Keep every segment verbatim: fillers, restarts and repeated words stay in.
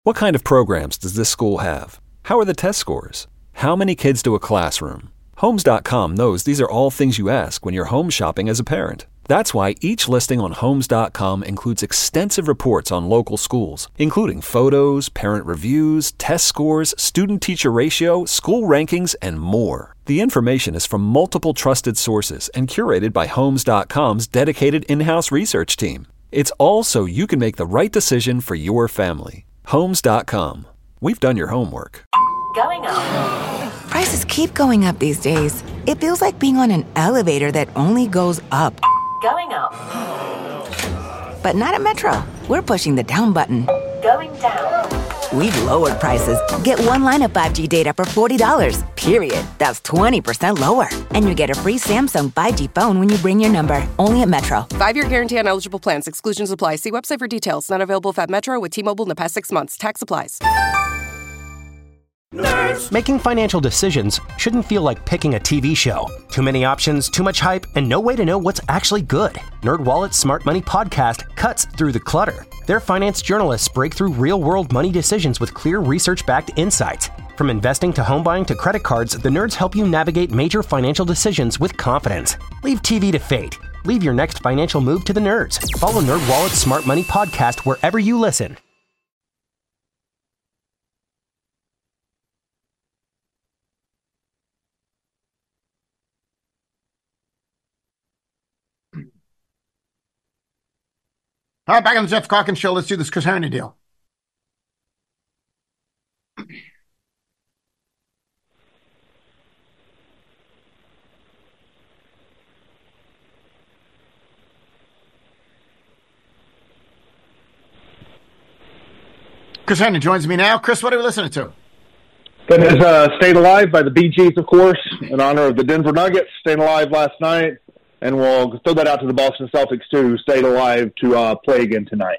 What kind of programs does this school have? How are the test scores? How many kids do a classroom? Homes dot com knows these are all things you ask when you're home shopping as a parent. That's why each listing on Homes dot com includes extensive reports on local schools, including photos, parent reviews, test scores, student-teacher ratio, school rankings, and more. The information is from multiple trusted sources and curated by Homes dot com's dedicated in-house research team. It's all so you can make the right decision for your family. Homes dot com. We've done your homework. Going up. Prices keep going up these days. It feels like being on an elevator that only goes up. Going up. But not at Metro. We're pushing the down button. Going down. We've lowered prices. Get one line of five G data for forty dollars, period. That's twenty percent lower. And you get a free Samsung five G phone when you bring your number. Only at Metro. Five-year guarantee on eligible plans. Exclusions apply. See website for details. Not available if at Metro with T-Mobile in the past six months. Tax applies. Nerds. Making financial decisions shouldn't feel like picking a T V show. Too many options, too much hype, and no way to know what's actually good. NerdWallet's Smart Money Podcast cuts through the clutter. Their finance journalists break through real-world money decisions with clear research-backed insights. From investing to home buying to credit cards, the nerds help you navigate major financial decisions with confidence. Leave T V to fate. Leave your next financial move to the nerds. Follow NerdWallet's Smart Money Podcast wherever you listen. All right, back on the Jeff Calkins Show. Let's do this Chris Herney deal. Chris Herney joins me now. Chris, what are we listening to? That is uh, Stayed Alive by the Bee Gees, of course, in honor of the Denver Nuggets. Staying alive last night. And we'll throw that out to the Boston Celtics, too. Stayed alive to uh, play again tonight.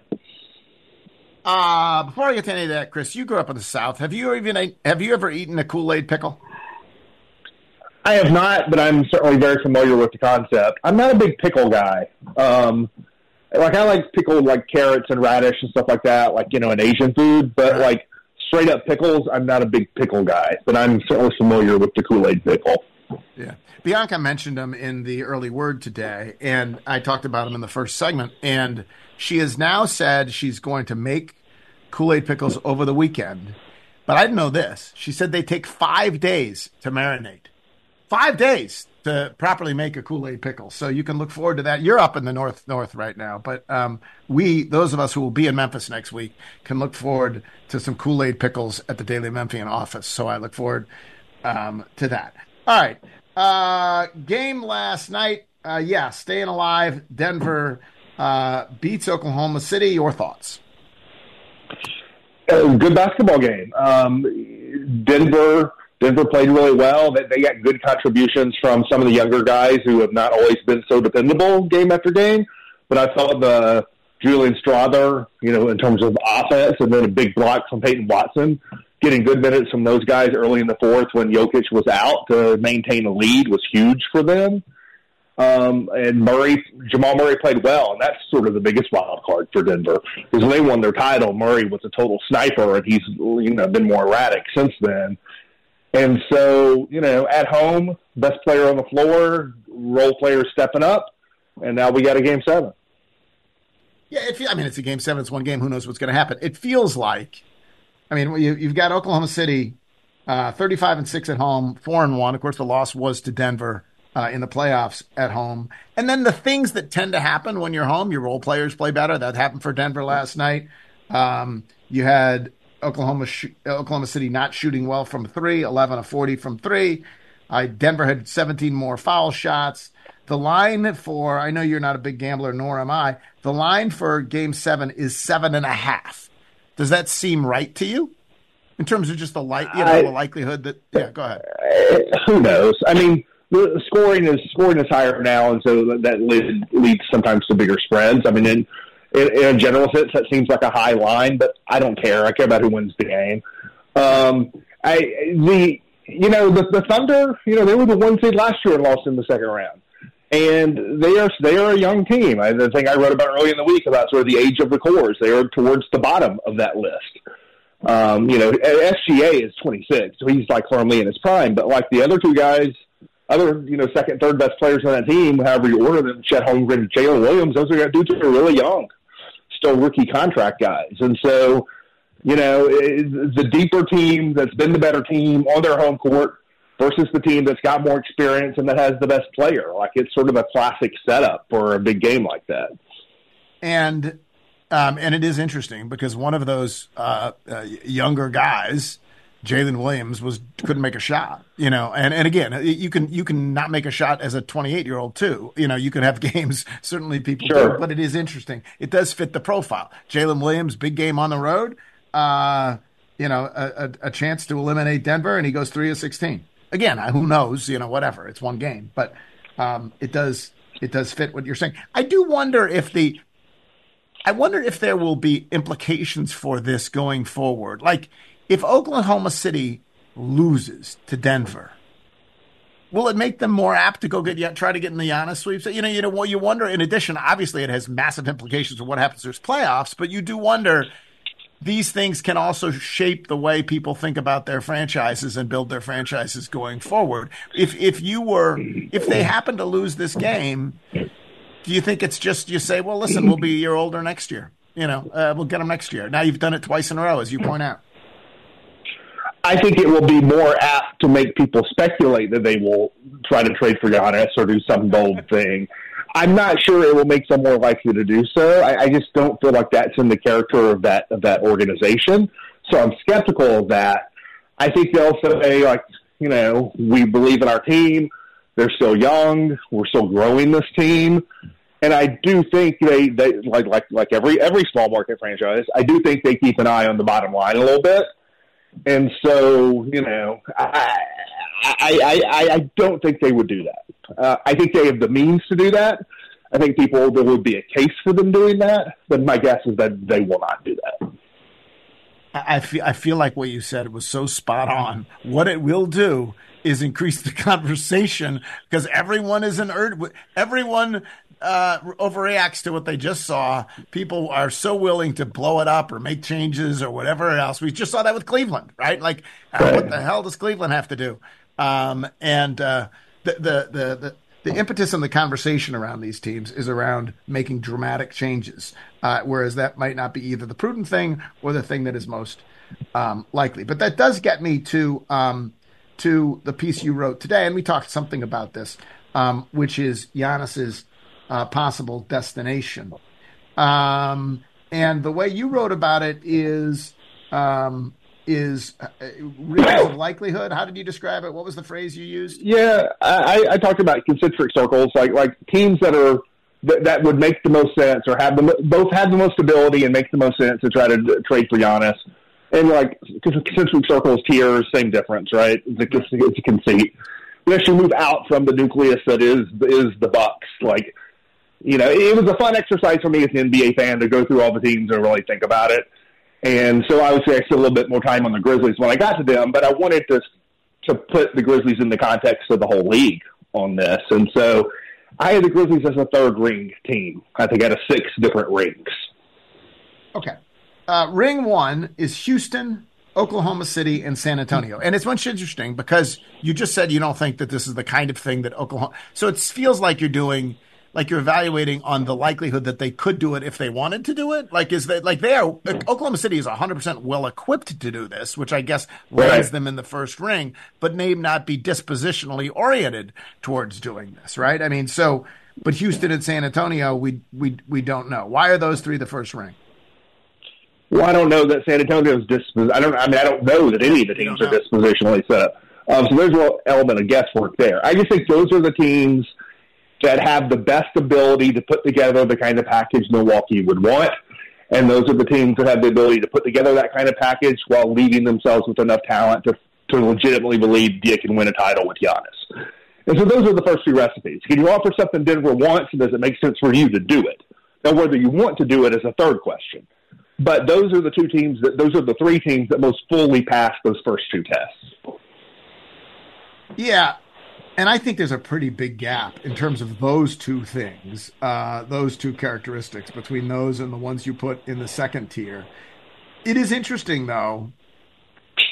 Uh, before I get to any of that, Chris, you grew up in the South. Have you even have you ever eaten a Kool-Aid pickle? I have not, but I'm certainly very familiar with the concept. I'm not a big pickle guy. Um, like I like pickled like carrots and radish and stuff like that, like, you know, an Asian food. But like straight up pickles, I'm not a big pickle guy. But I'm certainly familiar with the Kool-Aid pickle. Yeah. Bianca mentioned him in the early word today, and I talked about him in the first segment. And she has now said she's going to make Kool-Aid pickles over the weekend. But I didn't know this. She said they take five days to marinate. Five days to properly make a Kool-Aid pickle. So you can look forward to that. You're up in the north north right now. But um, we, those of us who will be in Memphis next week, can look forward to some Kool-Aid pickles at the Daily Memphian office. So I look forward um, to that. All right. Uh, game last night. Uh, yeah, staying alive. Denver uh, beats Oklahoma City. Your thoughts? A good basketball game. Um, Denver Denver played really well. They, they got good contributions from some of the younger guys who have not always been so dependable game after game. But I thought the Julian Strawther, you know, in terms of offense, and then a big block from Peyton Watson, getting good minutes from those guys early in the fourth when Jokic was out to maintain a lead was huge for them. Um, and Murray, Jamal Murray played well, and that's sort of the biggest wild card for Denver. Because when they won their title, Murray was a total sniper, and he's, you know, been more erratic since then. And so, you know, at home, best player on the floor, role players stepping up, and now we got a game seven. Yeah, it, I mean, it's a game seven. It's one game. Who knows what's going to happen? It feels like, I mean, you, you've got Oklahoma City, uh, thirty-five and six at home, four and one. Of course, the loss was to Denver uh, in the playoffs at home. And then the things that tend to happen when you're home, your role players play better. That happened for Denver last night. Um, you had Oklahoma sh- Oklahoma City not shooting well from three, eleven of forty from three. Uh, Denver had seventeen more foul shots. The line for, I know you're not a big gambler, nor am I, the line for game seven is seven and a half. Does that seem right to you in terms of just the light, you know, I, the likelihood that, yeah, go ahead. Who knows? I mean, the scoring is scoring is higher now, and so that leads, leads sometimes to bigger spreads. I mean, in, in, in a general sense, that seems like a high line, but I don't care. I care about who wins the game. Um, I the you know the, the Thunder, you know, they were the one seed last year and lost in the second round. And they are they are a young team. I, the thing I wrote about early in the week about sort of the age of the cores, they are towards the bottom of that list. Um, you know, S G A is twenty-six, so he's like firmly in his prime. But like the other two guys, other, you know, second, third best players on that team, however you order them, Chet Holmgren and Jalen Williams, those are dudes who are really young, still rookie contract guys. And so, you know, it, the deeper team that's been the better team on their home court versus the team that's got more experience and that has the best player. Like, it's sort of a classic setup for a big game like that. And um, and it is interesting because one of those uh, uh, younger guys, Jalen Williams, was couldn't make a shot, you know. And, and again, you can you can not make a shot as a twenty-eight-year-old too. You know, you can have games, certainly people sure. do, but it is interesting. It does fit the profile. Jalen Williams, big game on the road, uh, you know, a, a, a chance to eliminate Denver, and he goes three of sixteen. Again, who knows, you know, whatever. It's one game. But um, it does it does fit what you're saying. I do wonder if the I wonder if there will be implications for this going forward. Like, if Oklahoma City loses to Denver, will it make them more apt to go get try to get in the Giannis sweeps? You know, you know, well, you wonder. In addition, obviously, it has massive implications for what happens there's playoffs. But you do wonder. These things can also shape the way people think about their franchises and build their franchises going forward. If if you were if they happen to lose this game, do you think it's just you say, well, listen, we'll be a year older next year. You know, uh, we'll get them next year. Now you've done it twice in a row, as you point out. I think it will be more apt to make people speculate that they will try to trade for Giannis or do some bold thing. I'm not sure it will make them more likely to do so. I, I just don't feel like that's in the character of that of that organization. So I'm skeptical of that. I think they'll say, like, you know, we believe in our team. They're still young. We're still growing this team. And I do think they, they like like like every every small market franchise, I do think they keep an eye on the bottom line a little bit. And so, you know, I I I, I don't think they would do that. Uh, I think they have the means to do that. I think people there would be a case for them doing that, but my guess is that they will not do that. I feel I feel like what you said was so spot on. What it will do is increase the conversation because everyone is an ur- everyone uh, overreacts to what they just saw. People are so willing to blow it up or make changes or whatever else. We just saw that with Cleveland, right? Like, right. What the hell does Cleveland have to do? Um, and uh, the, the the the the impetus in the conversation around these teams is around making dramatic changes, uh, whereas that might not be either the prudent thing or the thing that is most um, likely. But that does get me to um, to the piece you wrote today, and we talked something about this, um, which is Giannis's uh, possible destination. Um, and the way you wrote about it is um, is uh, rings of likelihood. How did you describe it? What was the phrase you used? Yeah, I, I talked about concentric circles, like like teams that are that, that would make the most sense or have the both have the most ability and make the most sense to try to d- trade for Giannis. And like concentric circles, tiers, same difference, right? It's a, it's a conceit. Unless you move out from the nucleus that is is the Bucks, like you know, it was a fun exercise for me as an N B A fan to go through all the teams and really think about it. And so I would say I spent a little bit more time on the Grizzlies when I got to them, but I wanted to to put the Grizzlies in the context of the whole league on this. And so I had the Grizzlies as a third ring team. I think I had a six different rings. Okay. Uh, ring one is Houston, Oklahoma City, and San Antonio. And it's much interesting because you just said you don't think that this is the kind of thing that Oklahoma – so it feels like you're doing – like you're evaluating on the likelihood that they could do it if they wanted to do it? Like, is that like they are, Oklahoma City is one hundred percent well equipped to do this, which I guess lands right. them in the first ring, but may not be dispositionally oriented towards doing this, right? I mean, so, but Houston and San Antonio, we we we don't know. Why are those three the first ring? Well, I don't know that San Antonio's dispos. I don't. I mean, I don't know that any of the teams are dispositionally set up. Um, so there's a little element of guesswork there. I just think those are the teams that have the best ability to put together the kind of package Milwaukee would want. And those are the teams that have the ability to put together that kind of package while leaving themselves with enough talent to, to legitimately believe you can win a title with Giannis. And so those are the first two recipes. Can you offer something Denver wants, and does it make sense for you to do it? Now, whether you want to do it is a third question. But those are the two teams, that those are the three teams that most fully passed those first two tests. Yeah. And I think there's a pretty big gap in terms of those two things, uh, those two characteristics between those and the ones you put in the second tier. It is interesting, though,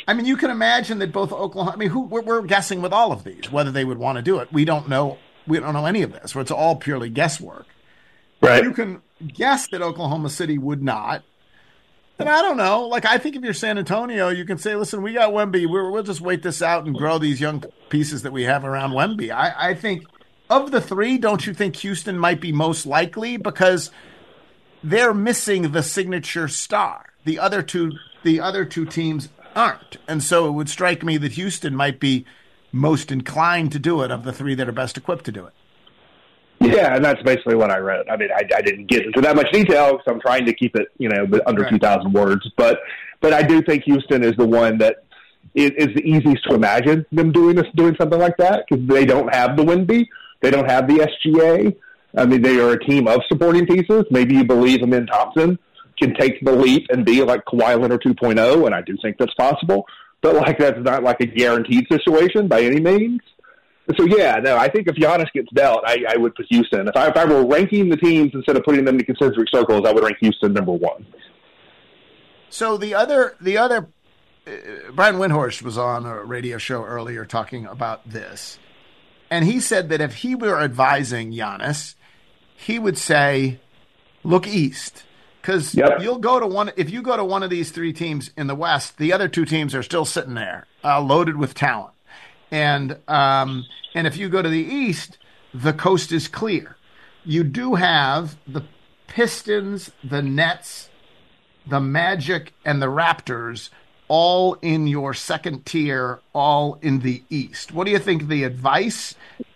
I mean, you can imagine that both Oklahoma. I mean, who we're, we're guessing with all of these whether they would want to do it. We don't know. We don't know any of this. It's all purely guesswork. Right. You can guess that Oklahoma City would not. And I don't know. Like, I think if you're San Antonio, you can say, listen, we got Wemby. We're, we'll just wait this out and grow these young pieces that we have around Wemby. I, I think of the three, don't you think Houston might be most likely? Because they're missing the signature star. The other two, the other two teams aren't. And so it would strike me that Houston might be most inclined to do it of the three that are best equipped to do it. Yeah, and that's basically what I wrote. I mean, I, I didn't get into that much detail because I'm trying to keep it, you know, under right. two thousand words. But but I do think Houston is the one that is, is the easiest to imagine them doing this, doing something like that because they don't have the Wemby, they don't have the S G A. I mean, they are a team of supporting pieces. Maybe you believe Amin Thompson can take the leap and be like Kawhi Leonard two point oh, and I do think that's possible. But like that's not like a guaranteed situation by any means. So, yeah, no, I think if Giannis gets dealt, I, I would put Houston. If I, if I were ranking the teams instead of putting them in concentric circles, I would rank Houston number one. So the other, the other, uh, Brian Windhorst was on a radio show earlier talking about this. And he said that if he were advising Giannis, he would say, look east. Because yep. you'll go to one, if you go to one of these three teams in the West, the other two teams are still sitting there, uh, loaded with talent. And um, and if you go to the East, the coast is clear. You do have the Pistons, the Nets, the Magic, and the Raptors all in your second tier, all in the East. What do you think the advice,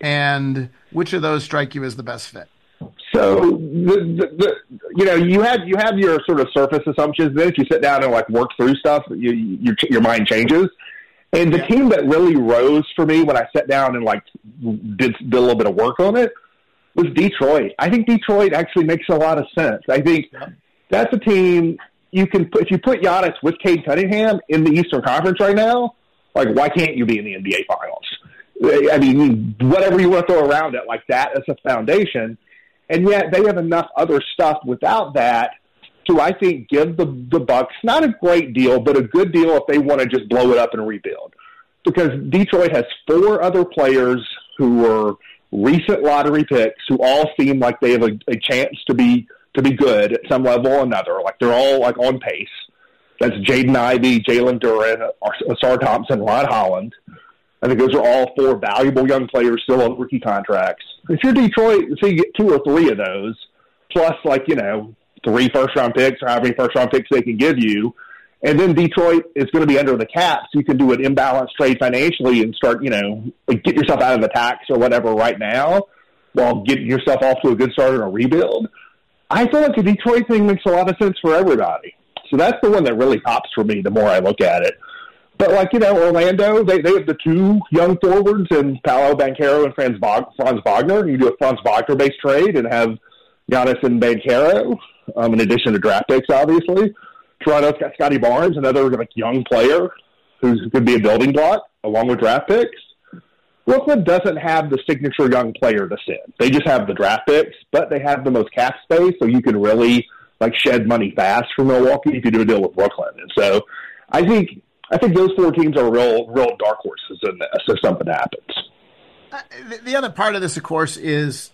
and which of those strike you as the best fit? So, the, the, the, you know, you have you have your sort of surface assumptions. Then if you sit down and like work through stuff, you, your your mind changes. And the team that really rose for me when I sat down and like did, did a little bit of work on it was Detroit. I think Detroit actually makes a lot of sense. I think that's a team you can put, if you put Giannis with Cade Cunningham in the Eastern Conference right now, like why can't you be in the N B A Finals? I mean, whatever you want to throw around it, like that as a foundation. And yet they have enough other stuff without that to, I think, give the, the Bucks not a great deal, but a good deal if they want to just blow it up and rebuild. Because Detroit has four other players who were recent lottery picks who all seem like they have a, a chance to be to be good at some level or another. Like they're all like on pace. That's Jaden Ivey, Jalen Duren, Ausar Thompson, Ron Holland. I think those are all four valuable young players still on rookie contracts. If you're Detroit, so you get two or three of those, plus like, you know, three first-round picks or how many first-round picks they can give you. And then Detroit is going to be under the cap, so you can do an imbalanced trade financially and start, you know, like get yourself out of the tax or whatever right now while getting yourself off to a good start in a rebuild. I feel like the Detroit thing makes a lot of sense for everybody. So that's the one that really pops for me the more I look at it. But, like, you know, Orlando, they, they have the two young forwards in Paolo Banchero and Franz, Franz Wagner. You do a Franz Wagner-based trade and have Giannis and Banchero, um, in addition to draft picks, obviously. Toronto's got Scotty Barnes, another like young player who could be a building block, along with draft picks. Brooklyn doesn't have the signature young player to send. They just have the draft picks, but they have the most cap space, so you can really like shed money fast for Milwaukee if you do a deal with Brooklyn. And so I think I think those four teams are real real dark horses in this if something happens. Uh, the, the other part of this, of course, is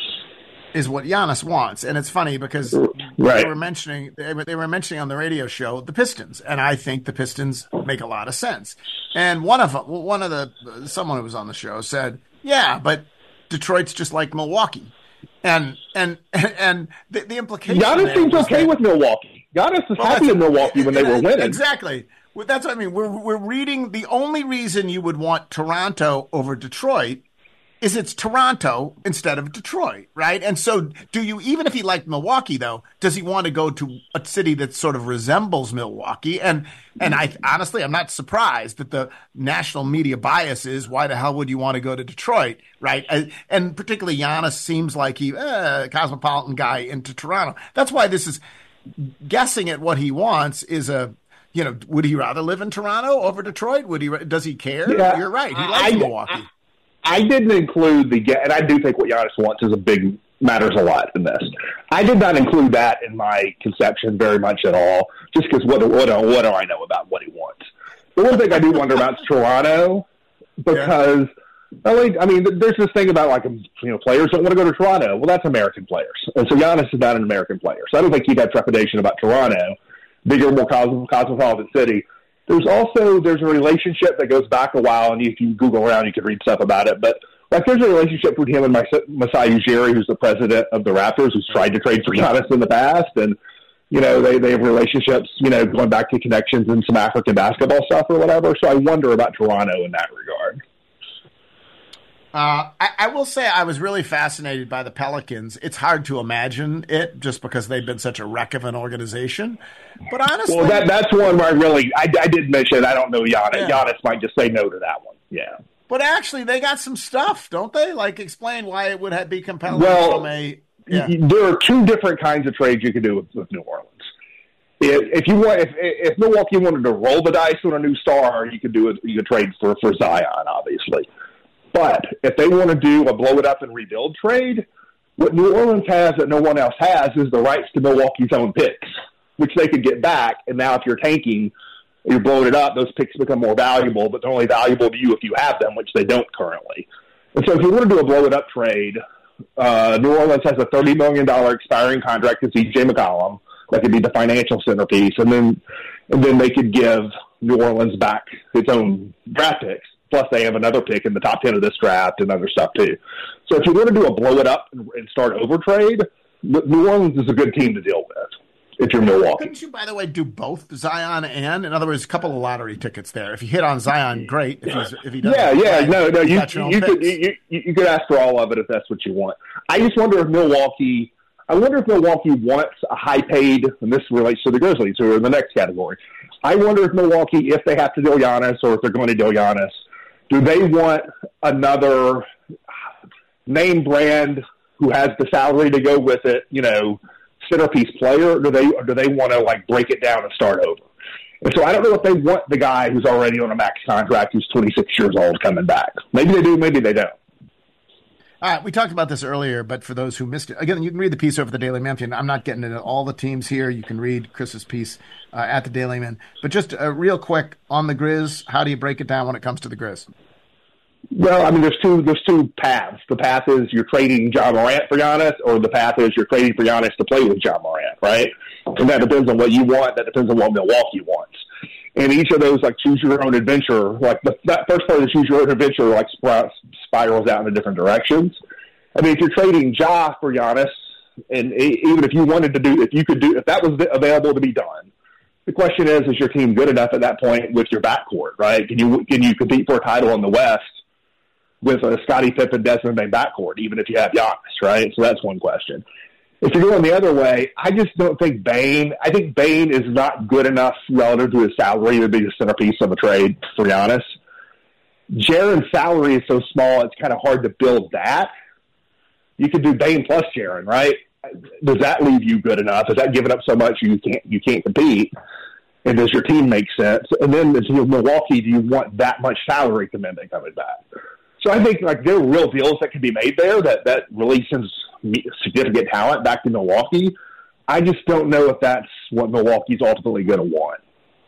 is what Giannis wants, and it's funny because right. they were mentioning they were, they were mentioning on the radio show the Pistons, and I think the Pistons make a lot of sense. And one of them, one of the someone who was on the show said, "Yeah, but Detroit's just like Milwaukee," and and and the, the implication. Giannis seems okay that, with Milwaukee. Giannis is well, happy in Milwaukee when they were winning. Exactly. Well, that's what I mean. We're we're reading the only reason you would want Toronto over Detroit is it's Toronto instead of Detroit, right? And so do you, even if he liked Milwaukee, though, does he want to go to a city that sort of resembles Milwaukee? And and I honestly, I'm not surprised that the national media bias is, why the hell would you want to go to Detroit, right? And, and particularly Giannis seems like he, uh, cosmopolitan guy into Toronto. That's why this is, guessing at what he wants is a, you know, would he rather live in Toronto over Detroit? Would he, does he care? Yeah, You're right. He likes I, Milwaukee. I, I didn't include the – and I do think what Giannis wants is a big – matters a lot in this. I did not include that in my conception very much at all, just because what, what, what do I know about what he wants? The one thing I do wonder about is Toronto, because yeah. L A, I mean, there's this thing about, like, you know, players don't want to go to Toronto. Well, that's American players. And so Giannis is not an American player. So I don't think he'd have trepidation about Toronto, bigger, more cosmopolitan city. There's also, there's a relationship that goes back a while, and if you Google around, you can read stuff about it. But, like, there's a relationship between him and Masai Ujiri, who's the president of the Raptors, who's tried to trade for Giannis in the past. And, you know, they, they have relationships, you know, going back to connections and some African basketball stuff or whatever. So I wonder about Toronto in that regard. Uh, I, I will say I was really fascinated by the Pelicans. It's hard to imagine it just because they've been such a wreck of an organization. But honestly, well, that, that's one where I really I, I did mention I don't know Giannis. Yeah. Giannis might just say no to that one. Yeah. But actually, they got some stuff, don't they? Like, explain why it would have, be compelling well, from a. Yeah. There are two different kinds of trades you could do with, with New Orleans. If, if you want, if, if Milwaukee wanted to roll the dice on a new star, you could do it. You could trade for for Zion, obviously. But if they want to do a blow it up and rebuild trade, what New Orleans has that no one else has is the rights to Milwaukee's own picks, which they could get back. And now if you're tanking, you're blowing it up, those picks become more valuable, but they're only valuable to you if you have them, which they don't currently. And so if you want to do a blow it up trade, uh, New Orleans has a thirty million dollars expiring contract with C J McCollum. That could be the financial centerpiece. And then, and then they could give New Orleans back its own draft picks. Plus, they have another pick in the top ten of this draft and other stuff, too. So if you want to do a blow-it-up and start over trade, New Orleans is a good team to deal with if you're Milwaukee. Couldn't you, by the way, do both Zion and, in other words, a couple of lottery tickets there? If you hit on Zion, great. If, he's, if he doesn't, yeah, yeah, play, no, no, you, you, you, could, you, you could ask for all of it if that's what you want. I just wonder if Milwaukee – I wonder if Milwaukee wants a high-paid – and this relates to the Grizzlies, who are in the next category. I wonder if Milwaukee, if they have to deal Giannis or if they're going to deal Giannis, do they want another name brand who has the salary to go with it, you know, centerpiece player, or do they or do they want to, like, break it down and start over? And so I don't know if they want the guy who's already on a max contract who's twenty-six years old coming back. Maybe they do, maybe they don't. All right, we talked about this earlier, but for those who missed it, again, you can read the piece over the Daily Memphian. I'm not getting into all the teams here. You can read Chris's piece uh, at the Daily Man. But just uh, real quick on the Grizz, how do you break it down when it comes to the Grizz? Well, I mean, there's two there's two paths. The path is you're trading John Morant for Giannis, or the path is you're trading for Giannis to play with John Morant, right? And that depends on what you want. That depends on what Milwaukee wants. And each of those, like, choose your own adventure, like the, that first part of the choose your own adventure, like, spirals out in different directions. I mean, if you're trading Ja for Giannis, and even if you wanted to do, if you could do, if that was available to be done, the question is, is your team good enough at that point with your backcourt, right? Can you can you compete for a title in the West with a Scottie Pippen, Desmond Bain backcourt, even if you have Giannis, right? So that's one question. If you're going the other way, I just don't think Bain, I think Bain is not good enough relative to his salary to be the centerpiece of a trade for Giannis. Jaren's salary is so small, it's kind of hard to build that. You could do Bain plus Jaren, right? Does that leave you good enough? Is that giving up so much you can't you can't compete? And does your team make sense? And then as you Milwaukee, do you want that much salary commitment coming back? So I think, like, there are real deals that can be made there that, that releases significant talent back to Milwaukee. I just don't know if that's what Milwaukee's ultimately going to want.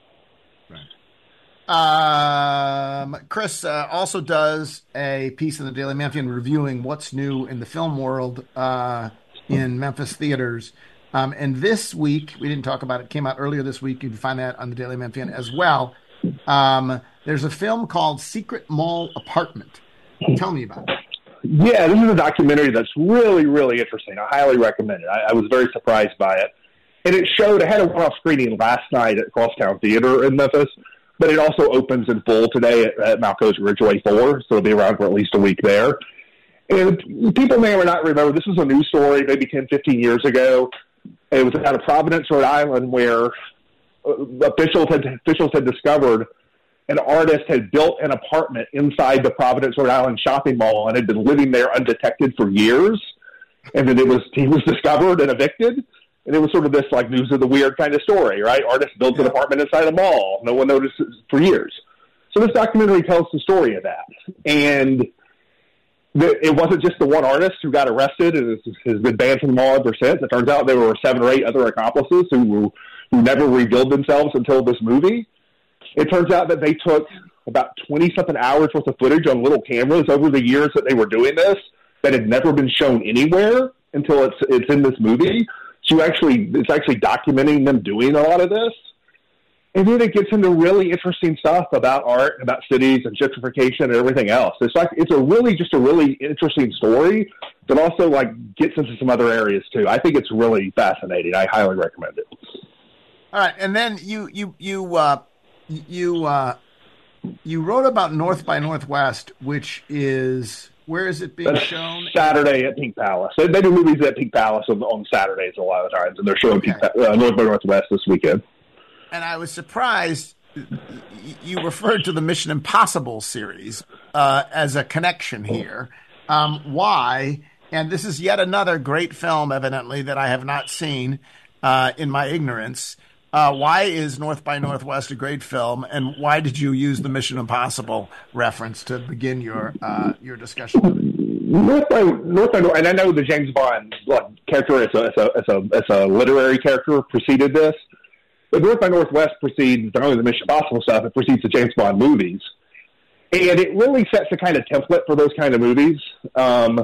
Um, Chris uh, also does a piece in the Daily Memphian reviewing what's new in the film world uh, in Memphis theaters. Um, and this week, we didn't talk about it, came out earlier this week. You can find that on the Daily Memphian as well. Um, there's a film called Secret Mall Apartment. Tell me about it. Yeah, this is a documentary that's really, really interesting. I highly recommend it. I, I was very surprised by it. And it showed, I had a one-off screening last night at Crosstown Theater in Memphis, but it also opens in full today at, at Malco's Ridgeway four, so it'll be around for at least a week there. And people may or not remember, this was a news story maybe ten, fifteen years ago. It was out of Providence, Rhode Island, where officials had, officials had discovered an artist had built an apartment inside the Providence, Rhode Island shopping mall and had been living there undetected for years. And then it was he was discovered and evicted. And it was sort of this, like, news of the weird kind of story, right? Artist builds an apartment inside a mall. No one noticed it for years. So this documentary tells the story of that. And the, it wasn't just the one artist who got arrested and has been banned from the mall ever since. It turns out there were seven or eight other accomplices who, who never revealed themselves until this movie. It turns out that they took about twenty-something hours worth of footage on little cameras over the years that they were doing this that had never been shown anywhere until it's it's in this movie. So actually, it's actually documenting them doing a lot of this. And then it gets into really interesting stuff about art, about cities and gentrification and everything else. It's like it's a really just a really interesting story that also like gets into some other areas too. I think it's really fascinating. I highly recommend it. All right, and then you you you uh, you uh, you wrote about North by Northwest, which is where is it being That's shown? Saturday at Pink Palace. They, they do movies at Pink Palace on, on Saturdays a lot of times, and they're showing Okay. Pink, uh, North by Northwest this weekend. And I was surprised you referred to the Mission Impossible series uh, as a connection here. Um, why? And this is yet another great film, evidently, that I have not seen uh, in my ignorance. Uh, why is North by Northwest a great film, and why did you use the Mission Impossible reference to begin your uh, your discussion of it? North by North by North, and I know the James Bond like, character as a, as, a, as, a, as a literary character preceded this. But North by Northwest precedes not only the Mission Impossible stuff, it precedes the James Bond movies. And it really sets a kind of template for those kind of movies. Um,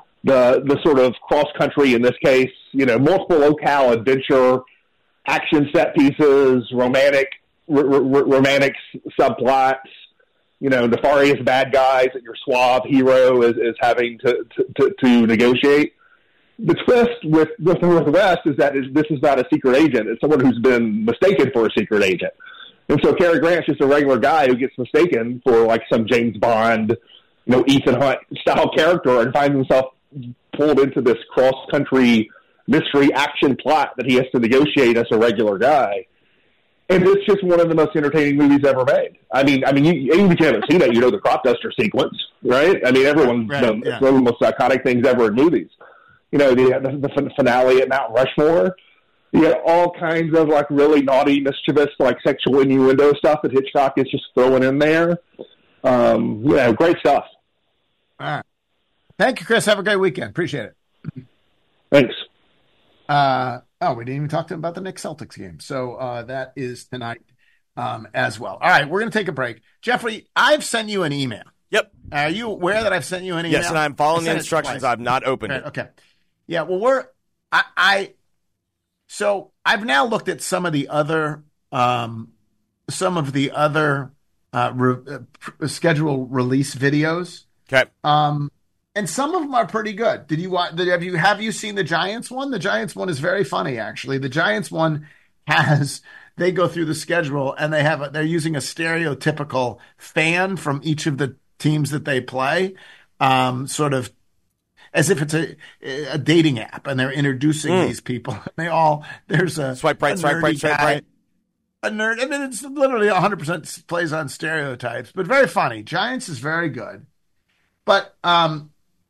the the sort of cross-country, in this case, you know, multiple locale adventure, action set pieces, romantic r- r- romantic subplots, you know, nefarious bad guys that your suave hero is, is having to, to, to, to negotiate. The twist with North by Northwest is that is, this is not a secret agent. It's someone who's been mistaken for a secret agent. And so Cary Grant's just a regular guy who gets mistaken for like some James Bond, you know, Ethan Hunt style character and finds himself pulled into this cross-country mystery action plot that he has to negotiate as a regular guy. And it's just one of the most entertaining movies ever made. I mean, I mean, you, even if you haven't seen it, you know the crop duster sequence, right? I mean, everyone's Right, done, yeah. it's one of the most iconic things ever in movies. You know, the, the, the finale at Mount Rushmore. You get all kinds of like really naughty, mischievous, like sexual innuendo stuff that Hitchcock is just throwing in there. Um, you know, great stuff. All right. Thank you, Chris. Have a great weekend. Appreciate it. Thanks. Uh, oh, we didn't even talk to him about the Knicks Celtics game. So uh, that is tonight um, as well. All right, we're going to take a break. Jeffrey, I've sent you an email. Yep. Are you aware that I've sent you an email? Yes, and I'm following I the sent it instructions. twice. I've not opened Right, it. okay. Yeah, well, we're I, I so I've now looked at some of the other um, some of the other uh, re, uh, schedule release videos. Okay. Um, and some of them are pretty good. Did you want? Did, have you have you seen the Giants one? The Giants one is very funny, actually. The Giants one has they go through the schedule and they have a, they're using a stereotypical fan from each of the teams that they play, um, sort of as if it's a a dating app, and they're introducing Mm. these people. They all there's a Swipe right, a swipe right, nerdy swipe guy, right. a nerd. I mean, it's literally one hundred percent plays on stereotypes, but very funny. Giants is very good. But um,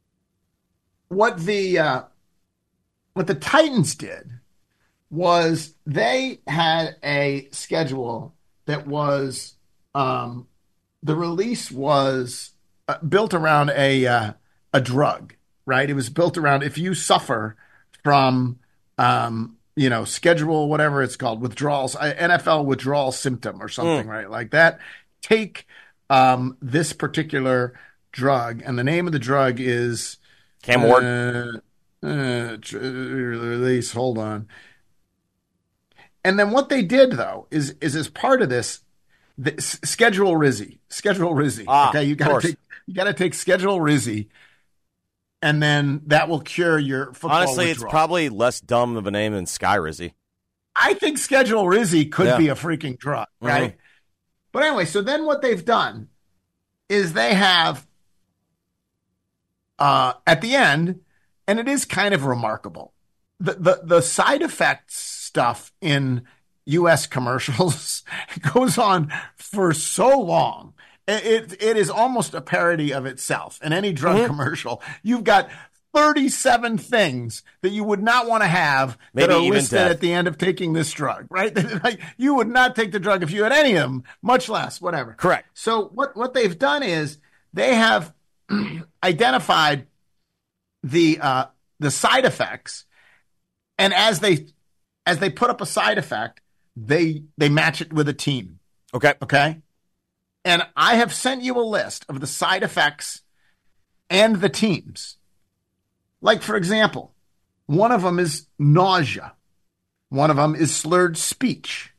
what the uh, what the Titans did was they had a schedule that was um, the release was uh, built around a uh, a drug, right? It was built around if you suffer from um, you know schedule whatever it's called withdrawals, uh, N F L withdrawal symptom or something, right? Like that. Take um, this particular drug, and the name of the drug is Cam Ward. Uh, uh, tr- release. Hold on. And then what they did though is is as part of this, the, s- schedule Rizzy, schedule Rizzy. Ah, okay, you of got course. to take you got to take schedule Rizzy, and then that will cure your football Honestly, it's withdrawal. probably less dumb of a name than Sky Rizzy. I think schedule Rizzy could Yeah. be a freaking drug, right? Mhm. But anyway, so then what they've done is they have uh, at the end, and it is kind of remarkable, the the, the side effects stuff in U S commercials goes on for so long. It, it it is almost a parody of itself. In any drug Mhm. commercial, you've got thirty-seven things that you would not want to have Maybe that are even listed death. at the end of taking this drug, right? Like, you would not take the drug if you had any of them, much less whatever. Correct. So what, what they've done is they have identified the uh, the side effects, and as they as they put up a side effect, they they match it with a team. Okay. Okay. And I have sent you a list of the side effects and the teams. Like, for example, one of them is nausea. One of them is slurred speech.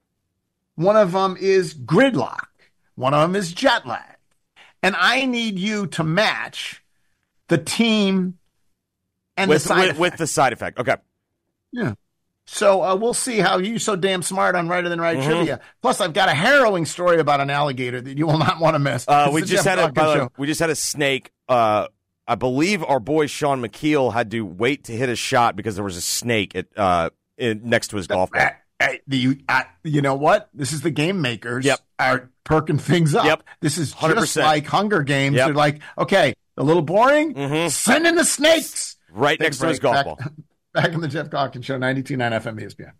One of them is gridlock. One of them is jet lag. And I need you to match the team and with, the side with, effect. with the side effect. Okay. Yeah. So uh, we'll see how you're so damn smart on Righter Than Right Mm-hmm. trivia. Plus, I've got a harrowing story about an alligator that you will not want to miss. Uh, It's we the just Jeff had a Dawkins by the way, show. we just had a snake. Uh, I believe our boy Sean McKeel had to wait to hit a shot because there was a snake at uh in, next to his golf ball. Uh, uh, you, uh, you know what? This is the game makers Yep. are perking things up. Yep. This is one hundred just percent. like Hunger Games. Yep. They're like, okay, a little boring. Mhm. Send in the snakes. Right Take next a to his break. golf back, ball. Back in the Jeff Dawkins Show, ninety-two point nine F M E S P N.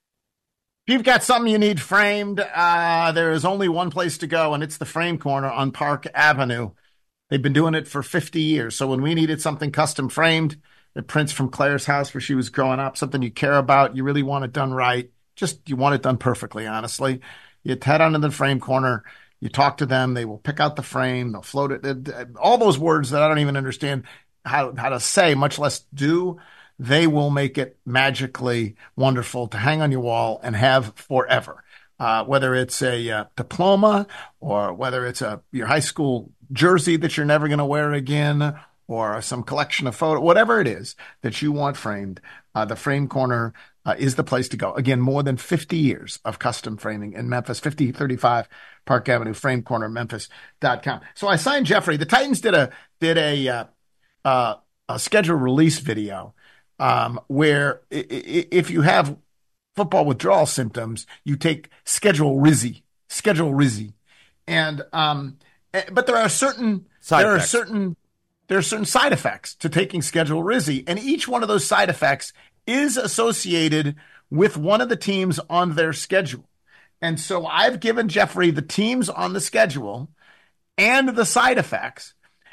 If you've got something you need framed, uh, there is only one place to go, and it's the Frame Corner on Park Avenue. They've been doing it for fifty years. So when we needed something custom framed, it prints from Claire's house where she was growing up, something you care about, you really want it done right. Just you want it done perfectly, honestly. You head on to the Frame Corner, you talk to them, they will pick out the frame, they'll float it. All those words that I don't even understand how, how to say, much less do, they will make it magically wonderful to hang on your wall and have forever. Uh, whether it's a uh, diploma or whether it's a your high school jersey that you're never going to wear again, or some collection of photos, whatever it is that you want framed, uh, the Frame Corner uh, is the place to go. Again, more than fifty years of custom framing in Memphis, fifty thirty-five Park Avenue, Frame Corner, Memphis dot com. So I signed Jeffrey. The Titans did a did a uh, uh, a schedule release video um, where I- I- if you have football withdrawal symptoms, you take Schedule Rizzy, Schedule Rizzy, and um, eh, but there are certain Side there effects. are certain there are certain side effects to taking Schedule Rizzy, and each one of those side effects is associated with one of the teams on their schedule. And so I've given Jeffrey the teams on the schedule and the side effects,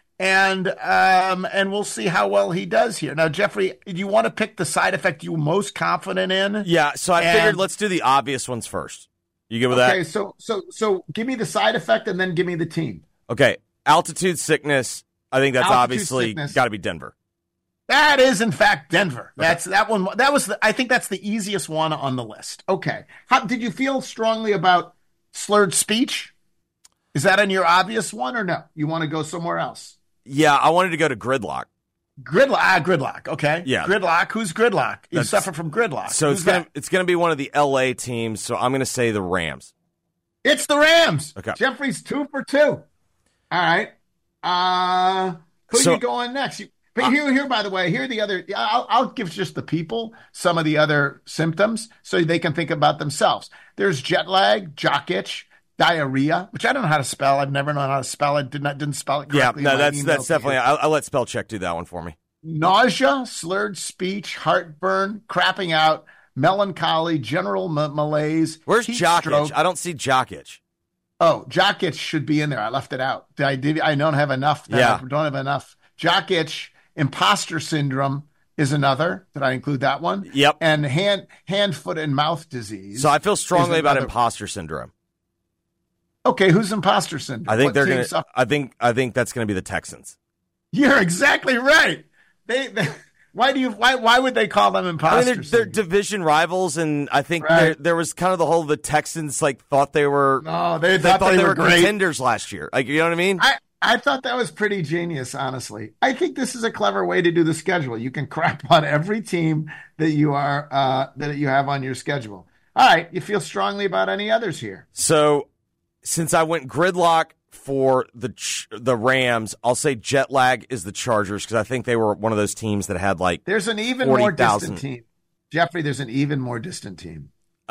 and um, and we'll see how well he does here. Now, Jeffrey, do you want to pick the side effect you're most confident in? Yeah, so I And- figured let's do the obvious ones first. You good with Okay, that? so so so give me the side effect and then give me the team. Okay, altitude sickness. I think that's Altitude obviously sickness. got to be Denver. That is, in fact, Denver. That's that one. That was, the, I think, that's the easiest one on the list. Okay, how did you feel strongly about slurred speech? Is that on your obvious one or no? You want to go somewhere else? Yeah, I wanted to go to gridlock. Gridlock. Ah, gridlock. Okay. Yeah. Gridlock. Who's gridlock? You That's- suffer from gridlock. So Who's it's gonna that? it's gonna be one of the L A teams. So I'm gonna say the Rams. It's the Rams. Okay. Jeffrey's two for two. All right. Uh, who So- you going next? You, but here, here, by the way, here are the other. I'll, I'll give just the people some of the other symptoms so they can think about themselves. There's jet lag, jock itch, diarrhea, which I don't know how to spell. I've never known how to spell it. Did not didn't spell it Yeah, correctly. in no, my that's email that's to you. definitely. I'll, I'll let spell check do that one for me. Nausea, slurred speech, heartburn, crapping out, melancholy, general m- malaise. Where's heat jock stroke. itch? I don't see jock itch. Oh, jock itch should be in there. I left it out. I did. I don't have enough. Yeah. I don't have enough. Jock itch, imposter syndrome is another. Did I include that one? Yep. And hand, hand, foot, and mouth disease. So I feel strongly is about another- imposter syndrome. Okay, who's imposter syndrome? I think What they're team gonna. suffer- I think I think that's gonna be the Texans. You're exactly right. They, they. Why do you? Why? Why would they call them imposter I mean, they're, they're syndrome? division rivals, and I think Right. there, there was kind of the whole the Texans like thought they were. No, they, they thought, they, were, great. contenders last year. Like you know what I mean? I, I thought that was pretty genius, honestly. I think this is a clever way to do the schedule. You can crap on every team that you are uh, that you have on your schedule. All right, you feel strongly about any others here? So, since I went gridlock for the Ch- the Rams, I'll say jet lag is the Chargers because I think they were one of those teams that had like There's an even forty more thousand. distant team, Jeffrey. There's an even more distant team.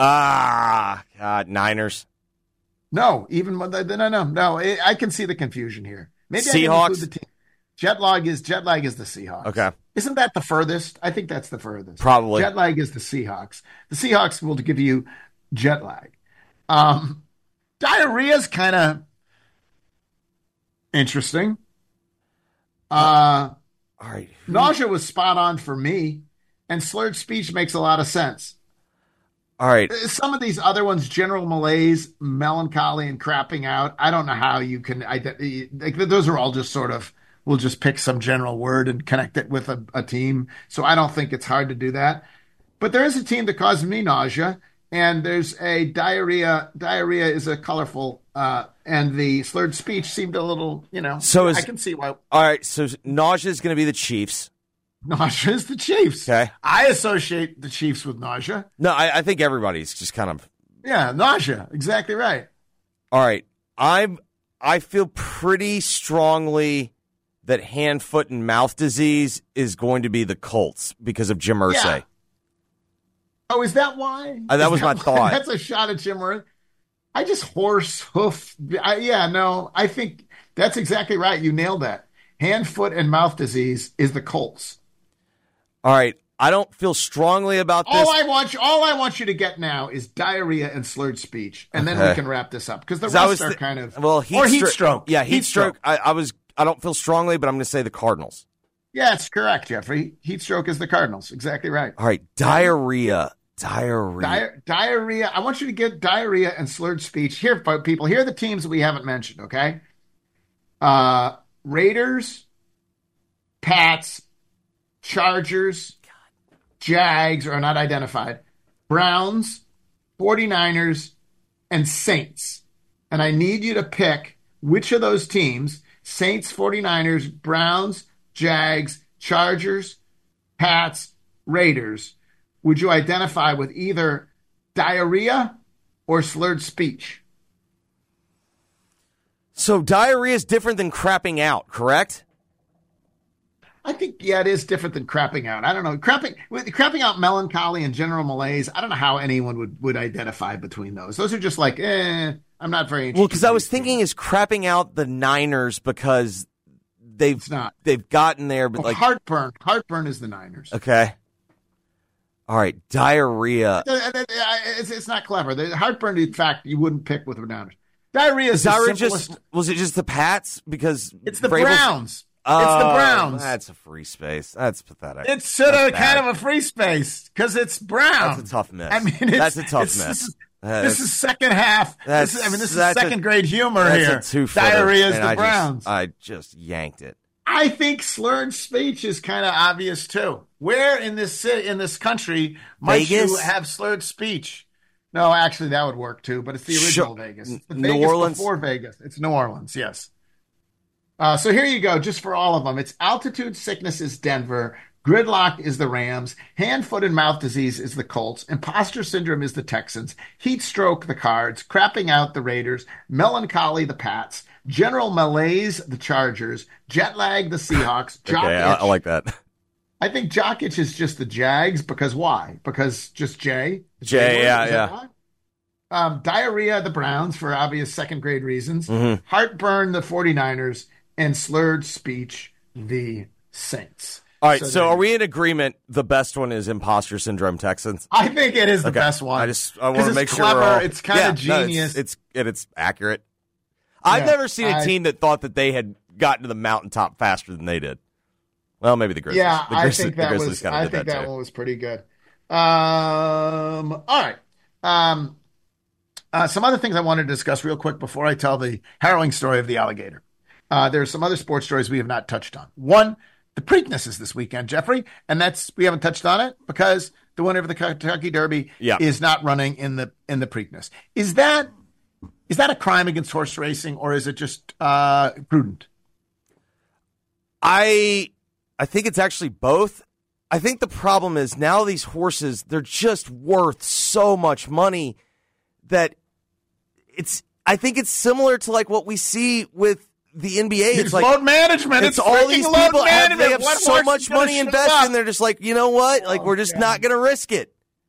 ah God Niners. No, even more- no, no, no, no. I I can see the confusion here. Maybe I Seahawks? can include the team. Jet lag is jet lag is the Seahawks. Okay. Isn't that the furthest? I think that's the furthest. Probably. Jet lag is the Seahawks. The Seahawks will give you jet lag. Um, diarrhea is kind of interesting. Uh, All right. nausea was spot on for me, and slurred speech makes a lot of sense. All right. Some of these other ones, general malaise, melancholy, and crapping out. I don't know how you can. I, like those are all just sort of. We'll just pick some general word and connect it with a, a team. So I don't think it's hard to do that. But there is a team that causes me nausea, and there's a diarrhea. Diarrhea is a colorful, uh, and the slurred speech seemed a little, you know. So is, I can see why. All right. So nausea is going to be the Chiefs. Nausea is the Chiefs. Okay. I associate the Chiefs with nausea. No, I, I think everybody's just kind of. Yeah, nausea. Exactly right. All right. I'm. I feel pretty strongly that hand, foot, and mouth disease is going to be the Colts because of Jim Irsay. Yeah. Oh, is that why? Uh, that is was that my why? thought. That's a shot at Jim Irsay. I just horse hoof. I, yeah, no, I think that's exactly right. You nailed that. Hand, foot, and mouth disease is the Colts. All right. I don't feel strongly about this. All I want you, all I want you to get now is diarrhea and slurred speech, and then Okay. we can wrap this up because the I rest was are th- kind of well, heat or heat stro- stroke. Yeah, heat, heat stroke. I, I was. I don't feel strongly, but I'm going to say the Cardinals. Yeah, it's correct, Jeffrey. Heat stroke is the Cardinals. Exactly right. All right, diarrhea. Diarrhea. Di- diarrhea. I want you to get diarrhea and slurred speech. Here, people, here are the teams that we haven't mentioned, okay? Uh, Raiders, Pats, Chargers, Jags are not identified, Browns, forty-niners, and Saints. And I need you to pick which of those teams, Saints, forty-niners, Browns, Jags, Chargers, Pats, Raiders, would you identify with either diarrhea or slurred speech? So diarrhea is different than crapping out, correct? I think, yeah, it is different than crapping out. I don't know. Crapping, with crapping out melancholy and general malaise, I don't know how anyone would, would identify between those. Those are just like, eh, I'm not very interested. Well, because I was in thinking is crapping out the Niners because they've It's not. they've gotten there, but Oh, like heartburn. Heartburn is the Niners. okay. All right, diarrhea. It's, it's not clever. The heartburn, in fact, you wouldn't pick with the Niners. Diarrhea is, Is the diarrhea simplest. just was it just the Pats because It's the Vrabel's- Browns. Oh, it's the Browns. That's a free space. That's pathetic. It's sort of That's kind bad. of a free space because it's Brown. That's a tough miss. I mean, it's, that's a tough it's, miss. This is, That's- this is second half. That's, This is, I mean, this is that's second a, grade humor that's here. A two-footer, Diarrhea is and the I Browns. Just, I just yanked it. I think slurred speech is kind of obvious too. Where in this city, in this country, might Vegas? you have slurred speech? No, actually, that would work too. But it's the original Sure. Vegas. It's the New Vegas Orleans? before Vegas. It's New Orleans. Yes. Uh, so here you go, just for all of them. It's altitude sickness is Denver. Gridlock is the Rams. Hand, foot, and mouth disease is the Colts. Imposter syndrome is the Texans. Heat stroke, the Cards. Crapping out, the Raiders. Melancholy, the Pats. General malaise, the Chargers. Jet lag, the Seahawks. Jock Okay, I, itch. I like that. I think jock itch is just the Jags because why? Because just Jay? Jay, Jay yeah, Is that yeah. why? Um, diarrhea, the Browns for obvious second grade reasons. Mhm. Heartburn, the forty-niners. And slurred speech, the Saints. All right, so, there are you- we in agreement? The best one is imposter syndrome Texans. I think it is the Okay. best one. I just I 'Cause want to it's make clever, sure we're all, it's kind Yeah, of no, genius. it's, it's and it's accurate. I've Yeah, never seen a I- team that thought that they had gotten to the mountaintop faster than they did. Well, maybe the Grizzlies. yeah, the I Grizzlies, think the that Grizzlies was. kinda I did think that, too. one was pretty good. Um, all right. Um, uh, some other things I wanted to discuss real quick before I tell the harrowing story of the alligator. Uh, there are some other sports stories we have not touched on. One, the Preakness is this weekend, Jeffrey, and that's we haven't touched on it because the winner of the Kentucky Derby Yeah. is not running in the in the Preakness. Is that is that a crime against horse racing, or is it just uh, prudent? I I think it's actually both. I think the problem is now these horses, they're just worth so much money that it's I think it's similar to like what we see with the N B A. It's, It's like load management. It's, It's all freaking these load people have, they management. have What so horse much is gonna money show invested up? and they're just like, you know what? Like Oh, we're just God. not gonna risk it.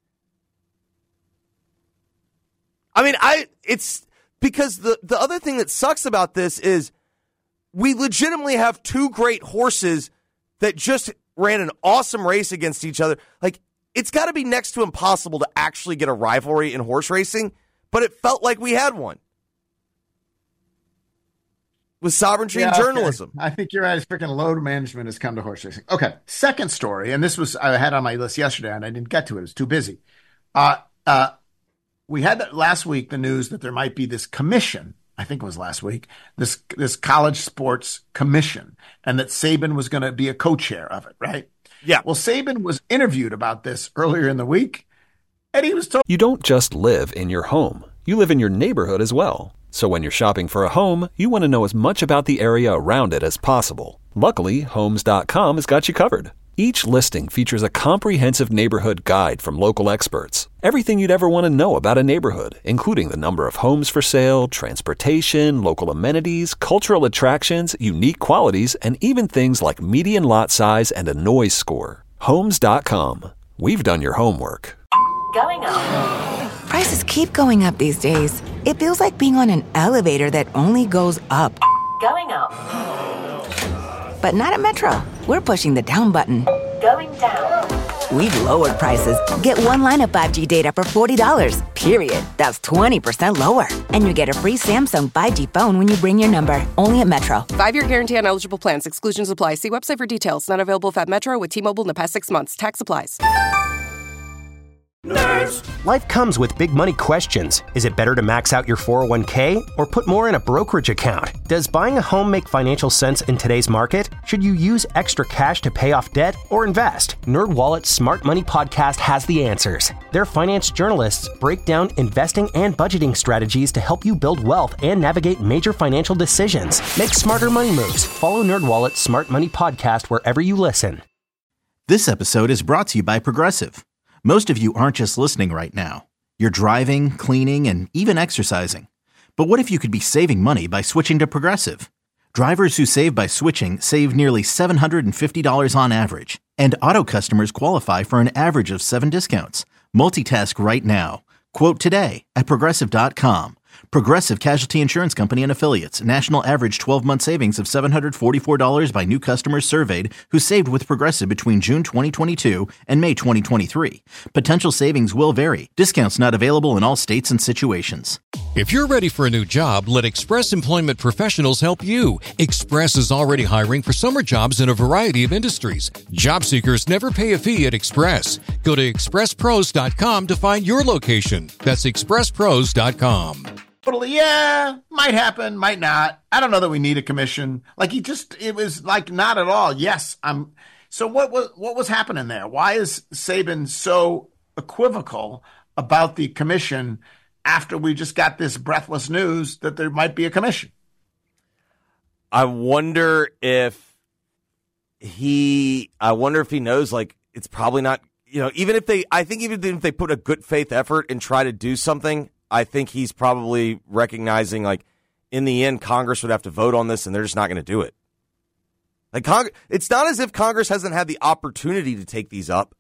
I mean, I it's because the the other thing that sucks about this is we legitimately have two great horses that just ran an awesome race against each other. Like, it's got to be next to impossible to actually get a rivalry in horse racing, but it felt like we had one with sovereignty Yeah, and okay. journalism. I think you're right. It's freaking load management has come to horse racing. Okay, second story, and this was I had on my list yesterday, and I didn't get to it. It was too busy. Uh, uh, we had that last week, the news that there might be this commission. I think it was last week, this this college sports commission, and that Saban was going to be a co-chair of it, right? Yeah. Well, Saban was interviewed about this earlier in the week, and he was told, You don't just live in your home. You live in your neighborhood as well. So when you're shopping for a home, you want to know as much about the area around it as possible. Luckily, Homes dot com has got you covered. Each listing features a comprehensive neighborhood guide from local experts. Everything you'd ever want to know about a neighborhood, including the number of homes for sale, transportation, local amenities, cultural attractions, unique qualities, and even things like median lot size and a noise score. Homes dot com. We've done your homework. Going up. Prices keep going up these days. It feels like being on an elevator that only goes up. Going up. But not at Metro. We're pushing the down button. Going down. We've lowered prices. Get one line of five G data for forty dollars, period. That's twenty percent lower. And you get a free Samsung five G phone when you bring your number. Only at Metro. Five-year guarantee on eligible plans. Exclusions apply. See website for details. Not available if at Metro with T-Mobile in the past six months. Tax applies. Life comes with big money questions. Is it better to max out your four oh one k or put more in a brokerage account? Does buying a home make financial sense in today's market? Should you use extra cash to pay off debt or invest? NerdWallet's Smart Money Podcast has the answers. Their finance journalists break down investing and budgeting strategies to help you build wealth and navigate major financial decisions. Make smarter money moves. Follow NerdWallet's Smart Money Podcast wherever you listen. This episode is brought to you by Progressive. Most of you aren't just listening right now. You're driving, cleaning, and even exercising. But what if you could be saving money by switching to Progressive? Drivers who save by switching save nearly seven hundred fifty dollars on average. And auto customers qualify for an average of seven discounts. Multitask right now. Quote today at Progressive dot com. Progressive Casualty Insurance Company and Affiliates. National average twelve-month savings of seven hundred forty-four dollars by new customers surveyed who saved with Progressive between June twenty twenty-two and May twenty twenty-three. Potential savings will vary. Discounts not available in all states and situations. If you're ready for a new job, let Express Employment Professionals help you. Express is already hiring for summer jobs in a variety of industries. Job seekers never pay a fee at Express. Go to express pros dot com to find your location. That's express pros dot com. totally, yeah, might happen, might not. I don't know that we need a commission. Like he just, it was like not at all. Yes, I'm. So what was what was happening there? Why is Saban so equivocal about the commission after we just got this breathless news that there might be a commission? I wonder if he, I wonder if he knows, like, it's probably not, you know, even if they, I think even if they put a good faith effort and try to do something, I think he's probably recognizing, like, in the end, Congress would have to vote on this and they're just not going to do it. Like, Cong- it's not as if Congress hasn't had the opportunity to take these up.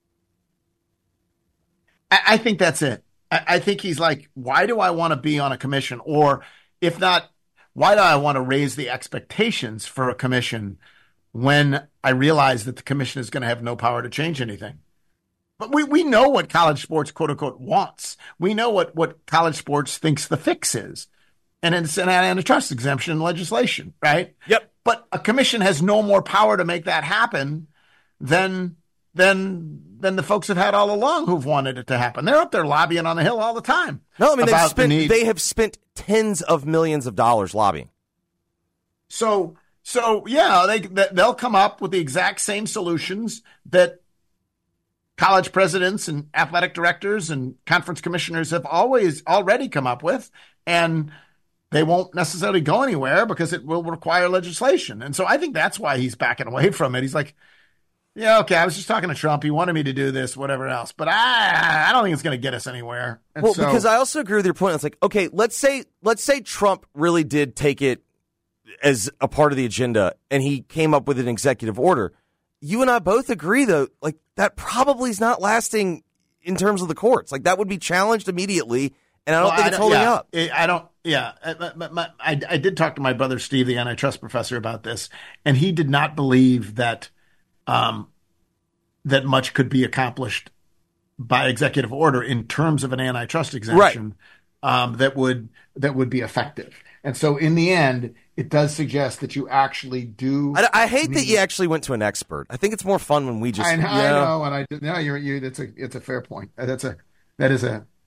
I, I think that's it. I, I think he's like, why do I want to be on a commission? Or if not, why do I want to raise the expectations for a commission when I realize that the commission is going to have no power to change anything? But we, we know what college sports, quote unquote, wants. We know what, what college sports thinks the fix is. And it's an antitrust exemption legislation, right? Yep. But a commission has no more power to make that happen than than than the folks have had all along who've wanted it to happen. They're up there lobbying on the Hill all the time. No, I mean, they've spent, the they have spent tens of millions of dollars lobbying. So, so yeah, they they'll come up with the exact same solutions that college presidents and athletic directors and conference commissioners have always already come up with, and they won't necessarily go anywhere because it will require legislation. And so I think that's why he's backing away from it. He's like, yeah, okay, I was just talking to Trump. He wanted me to do this, whatever else. But I I don't think it's going to get us anywhere. And well, so, because I also agree with your point. It's like, okay, let's say let's say Trump really did take it as a part of the agenda and he came up with an executive order. You and I both agree, though, like that probably is not lasting in terms of the courts. Like that would be challenged immediately. And I don't well, think I it's don't, holding yeah, up. I don't, yeah. I, my, my, I, I did talk to my brother Steve, the antitrust professor, about this, and he did not believe that um, that much could be accomplished by executive order in terms of an antitrust exemption right. um, that would that would be effective. And so, in the end, it does suggest that you actually do. I, I hate need... that you actually went to an expert. I think it's more fun when we just. I know, you know, I know and I no, you're you. That's a it's a fair point. That's a that is a.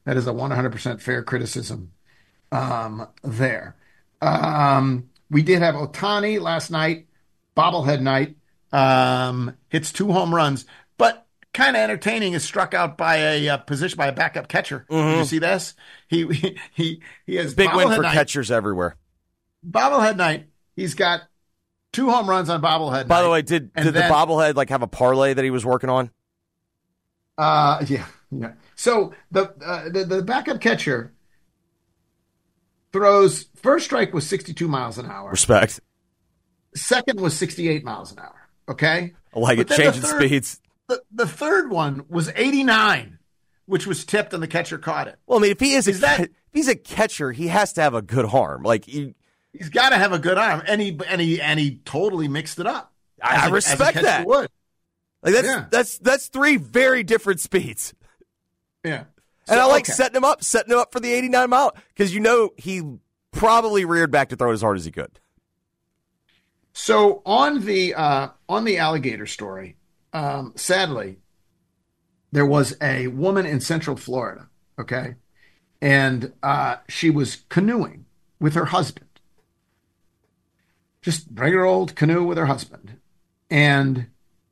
That is a one hundred percent fair criticism um, there. Um, we did have Ohtani last night, bobblehead night, um, hits two home runs, but kind of entertaining is struck out by a uh, position by a backup catcher. Mm-hmm. Did you see this? He he he, he has big win for night. catchers everywhere. Bobblehead night. He's got two home runs on bobblehead. By night. the way, did And did then, the bobblehead like have a parlay that he was working on? Uh, yeah, yeah. So the uh, the the backup catcher throws first strike was sixty-two miles an hour. Respect. Second was sixty-eight miles an hour. Okay, I like But it, then the changing third- speeds. The, the third one was eighty-nine, which was tipped, and the catcher caught it. Well, I mean, if he is, Is a, that- if he's a catcher, he has to have a good arm. Like he, He's got to have a good arm, and he and he and he totally mixed it up. I, As I a- as a respect catcher that. would. Like that's Yeah. that's that's three very different speeds. Yeah, And So, I like okay. setting him up, setting him up for the eighty-nine mile because you know he probably reared back to throw it as hard as he could. So on the uh, on the alligator story, um, sadly, there was a woman in Central Florida. Okay, and uh, she was canoeing with her husband, just regular old canoe with her husband, and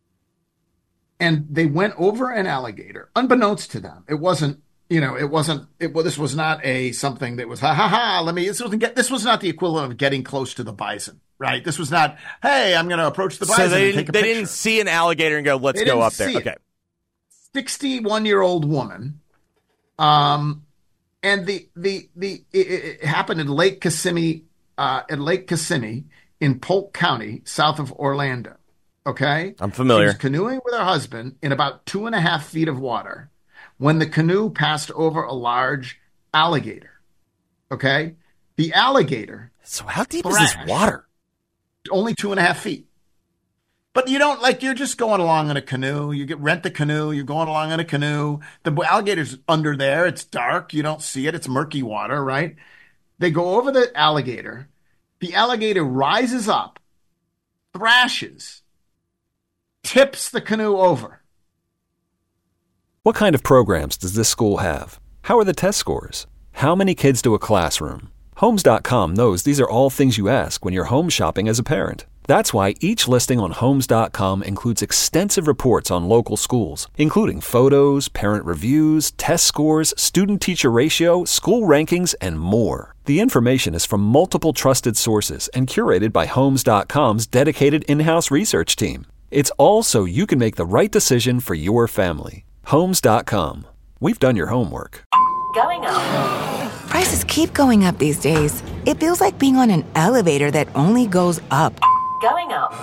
and they went over an alligator, unbeknownst to them. It wasn't. You know, it wasn't. It well, this was not a something that was ha ha ha. Let me. This wasn't get. This was not the equivalent of getting close to the bison, right? This was not. Hey, I'm going to approach the bison. So they and take didn't, a they picture. didn't see an alligator and go, "Let's They go didn't up there." see it. Okay. sixty-one-year-old woman, um, and the the the it, it happened in Lake Kissimmee, uh, in Lake Kissimmee in Polk County, south of Orlando. Okay, I'm familiar. She was canoeing with her husband in about two and a half feet of water when the canoe passed over a large alligator. Okay, the alligator. So how deep is this thrashed water? Only two and a half feet. But you don't like you're just going along in a canoe. You get rent the canoe. You're going along in a canoe. The alligator's under there. It's dark. You don't see it. It's murky water, right? They go over the alligator. The alligator rises up, thrashes, tips the canoe over. What kind of programs does this school have? How are the test scores? How many kids do a classroom? Homes dot com knows these are all things you ask when you're home shopping as a parent. That's why each listing on Homes dot com includes extensive reports on local schools, including photos, parent reviews, test scores, student-teacher ratio, school rankings, and more. The information is from multiple trusted sources and curated by Homes dot com's dedicated in-house research team. It's all so you can make the right decision for your family. Homes dot com. We've done your homework. Going up. Prices keep going up these days. It feels like being on an elevator that only goes up. Going up.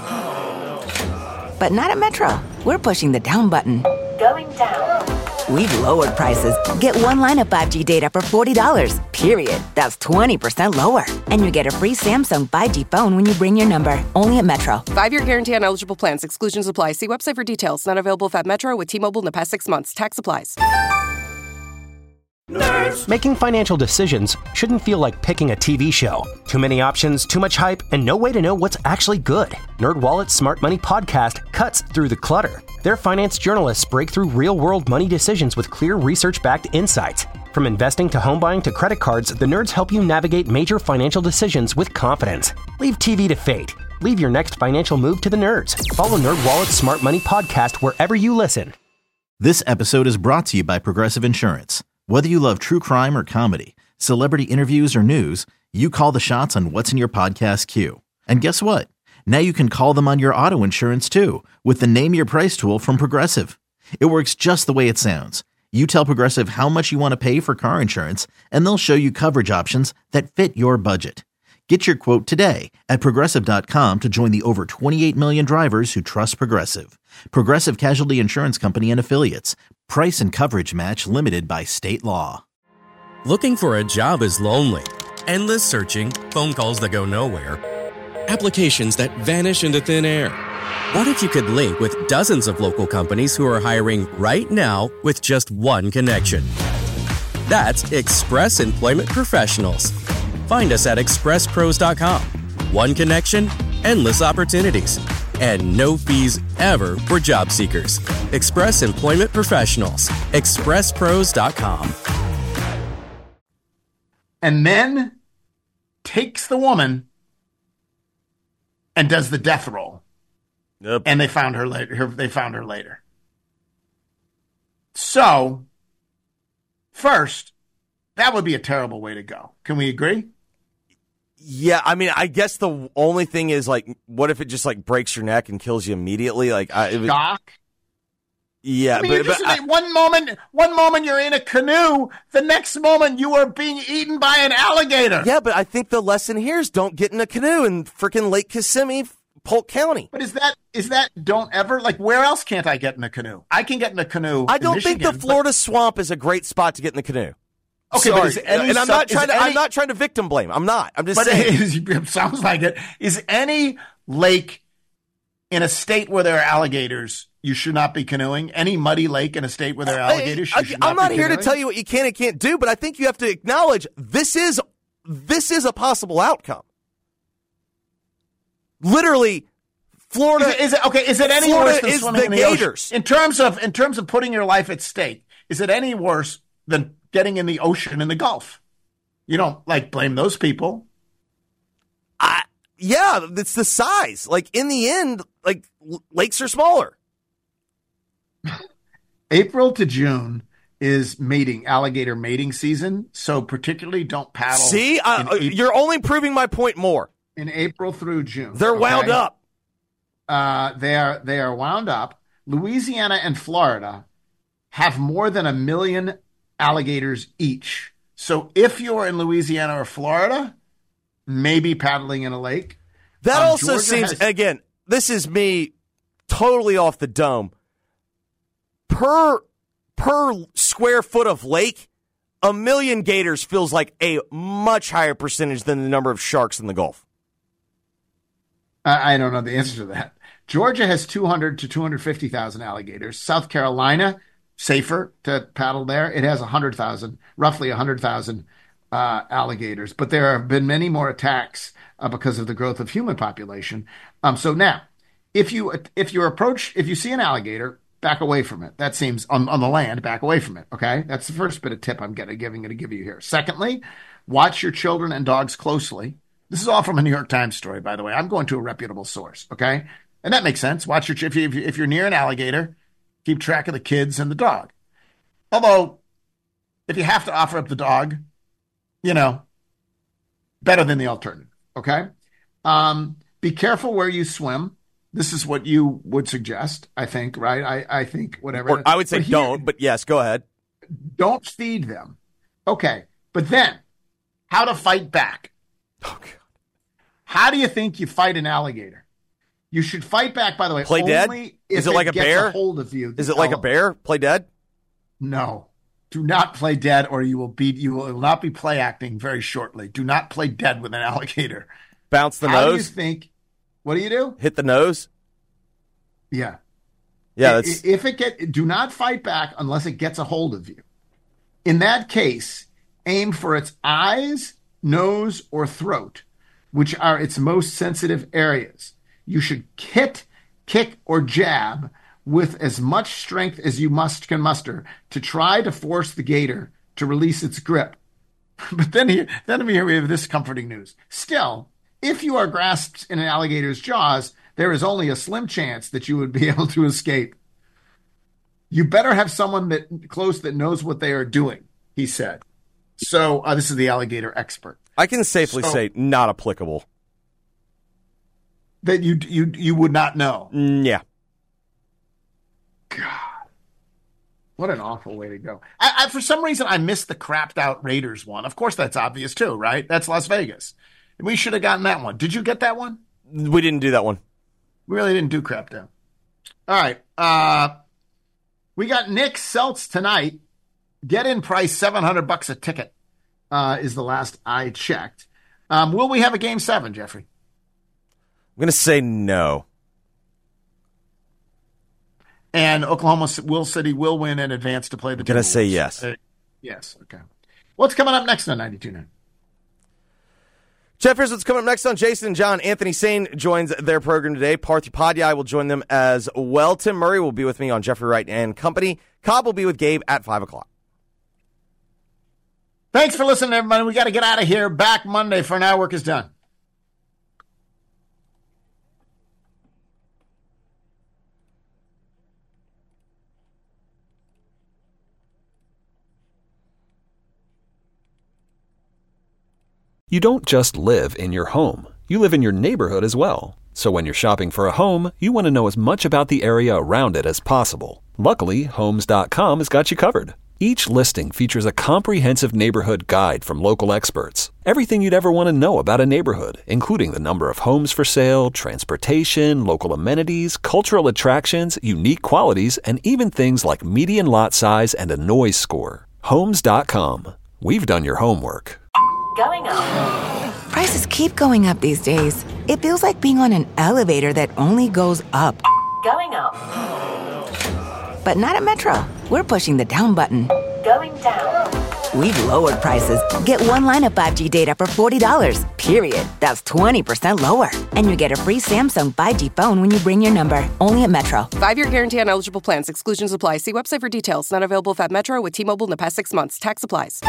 But not at Metro. We're pushing the down button. Going down. We've lowered prices. Get one line of five G data for forty dollars, period. That's twenty percent lower. And you get a free Samsung five G phone when you bring your number. Only at Metro. Five-year guarantee on eligible plans. Exclusions apply. See website for details. Not available if at Metro with T-Mobile in the past six months. Tax applies. Making financial decisions shouldn't feel like picking a T V show. Too many options, too much hype, and no way to know what's actually good. NerdWallet's Smart Money Podcast cuts through the clutter. Their finance journalists break through real-world money decisions with clear research-backed insights. From investing to home buying to credit cards, the nerds help you navigate major financial decisions with confidence. Leave T V to fate. Leave your next financial move to the nerds. Follow NerdWallet's Smart Money Podcast wherever you listen. This episode is brought to you by Progressive Insurance. Whether you love true crime or comedy, celebrity interviews or news, you call the shots on what's in your podcast queue. And guess what? Now you can call them on your auto insurance too with the Name Your Price tool from Progressive. It works just the way it sounds. You tell Progressive how much you want to pay for car insurance, and they'll show you coverage options that fit your budget. Get your quote today at Progressive dot com to join the over twenty-eight million drivers who trust Progressive. Progressive Casualty Insurance Company and Affiliates. Price and coverage match limited by state law. Looking for a job is lonely. Endless searching, phone calls that go nowhere, applications that vanish into thin air. What if you could link with dozens of local companies who are hiring right now with just one connection? That's Express Employment Professionals. Find us at express pros dot com. One connection, endless opportunities, and no fees ever for job seekers. Express Employment Professionals. express pros dot com. and then takes the woman and does the death roll. Yep. And they found her later. Her, they found her later. So, first, that would be a terrible way to go. Can we agree? Yeah, I mean, I guess the only thing is, like, what if it just, like, breaks your neck and kills you immediately? Like, I, it was, Shock. Yeah, I mean, but, you're just but in a- one moment, one moment you're in a canoe, the next moment you are being eaten by an alligator. Yeah, but I think the lesson here is don't get in a canoe in freaking Lake Kissimmee, Polk County. But is that is that don't ever like where else can't I get in a canoe? I can get in a canoe. I in don't Michigan, think the Florida swamp is a great spot to get in the canoe. Okay, Sorry. but is any and I'm sub- not trying is to. I'm any- not trying to victim blame. I'm not. I'm just But saying. it, is, it sounds like it. Is any lake in a state where there are alligators you should not be canoeing? Any muddy lake in a state where there are alligators you I, should not I'm not be here to canoeing? tell you what you can and can't do, but I think you have to acknowledge this is this is a possible outcome. Literally, Florida Is it, is it okay? Is it any Florida worse than is swimming the in the Gators. ocean? In terms of in terms of putting your life at stake, is it any worse than getting in the ocean in the Gulf? You don't like blame those people. I, yeah, it's the size. Like in the end, like l- lakes are smaller. April to June is mating, alligator mating season. So particularly don't paddle. See, uh, in April, you're only proving my point more. in April through June. They're wound okay? up. Uh, they are they are wound up. Louisiana and Florida have more than a million alligators each. So if you're in Louisiana or Florida, maybe paddling in a lake. That Um, also Georgia seems, has- again, this is me totally off the dome. Per per square foot of lake, a million gators feels like a much higher percentage than the number of sharks in the Gulf. I I don't know the answer to that. Georgia has two hundred to two hundred fifty thousand alligators. South Carolina, safer to paddle there. It has one hundred thousand, roughly one hundred thousand uh, alligators. But there have been many more attacks uh, because of the growth of human population. Um, so now, if you if you approach, if you see an alligator, back away from it. That seems on, on the land, back away from it. Okay, that's the first bit of tip I'm getting, giving to give you here. Secondly, watch your children and dogs closely. This is all from a New York Times story, by the way. I'm going to a reputable source. Okay, and that makes sense. Watch your if you if you're near an alligator, keep track of the kids and the dog. Although, if you have to offer up the dog, you know, better than the alternative. Okay, um, be careful where you swim. This is what you would suggest, I think, right? I, I think whatever. Or I would say But here- don't, but yes, go ahead. Don't feed them. Okay. But then, how to fight back. Oh, God. How do you think you fight an alligator? You should fight back, by the way, Play only dead? if Is it like a gets bear? a hold of you. Is it like a Oh, bear? Play dead? No. Do not play dead or you will be you will not be play acting very shortly. Do not play dead with an alligator. Bounce the How do you nose? think what do you do? Hit the nose? Yeah. Yeah, I- that's if it get do not fight back unless it gets a hold of you. In that case, aim for its eyes, nose, or throat, which are its most sensitive areas. You should hit, kick, or jab with as much strength as you must can muster to try to force the gator to release its grip. But then here, then here we have this comforting news. Still, if you are grasped in an alligator's jaws, there is only a slim chance that you would be able to escape. You better have someone that close that knows what they are doing, he said. So uh, this is the alligator expert. I can safely So- say not applicable. That you you you would not know. Mm, yeah. God, what an awful way to go. I, I for some reason I missed the crapped out Raiders one. Of course, that's obvious too, right? That's Las Vegas. We should have gotten that one. Did you get that one? We didn't do that one. We really didn't do crapped out. All right. Uh, we got Nick Seltz tonight. Get in price seven hundred bucks a ticket uh, is the last I checked. Um, will we have a game seven, Jeffrey? I'm going to say no. And Oklahoma will City will win and advance to play the I'm going to say Timberwolves. yes. Uh, yes. Okay. What's coming up next on ninety-two point nine? Jeff, here's what's coming up next on Jason and John. Anthony Sane joins their program today. Parthy Padya will join them as well. Tim Murray will be with me on Jeffrey Wright and Company. Cobb will be with Gabe at five o'clock. Thanks for listening, everybody. We got to get out of here. Back Monday. For now, work is done. You don't just live in your home. You live in your neighborhood as well. So when you're shopping for a home, you want to know as much about the area around it as possible. Luckily, Homes dot com has got you covered. Each listing features a comprehensive neighborhood guide from local experts. Everything you'd ever want to know about a neighborhood, including the number of homes for sale, transportation, local amenities, cultural attractions, unique qualities, and even things like median lot size and a noise score. Homes dot com. We've done your homework. Going up. Prices keep going up these days. It feels like being on an elevator that only goes up. Going up. But not at Metro. We're pushing the down button. Going down. We've lowered prices. Get one line of five G data for forty dollars, period. That's twenty percent lower. And you get a free Samsung five G phone when you bring your number. Only at Metro. Five-year guarantee on eligible plans. Exclusions apply. See website for details. Not available at Metro with T-Mobile in the past six months. Tax applies.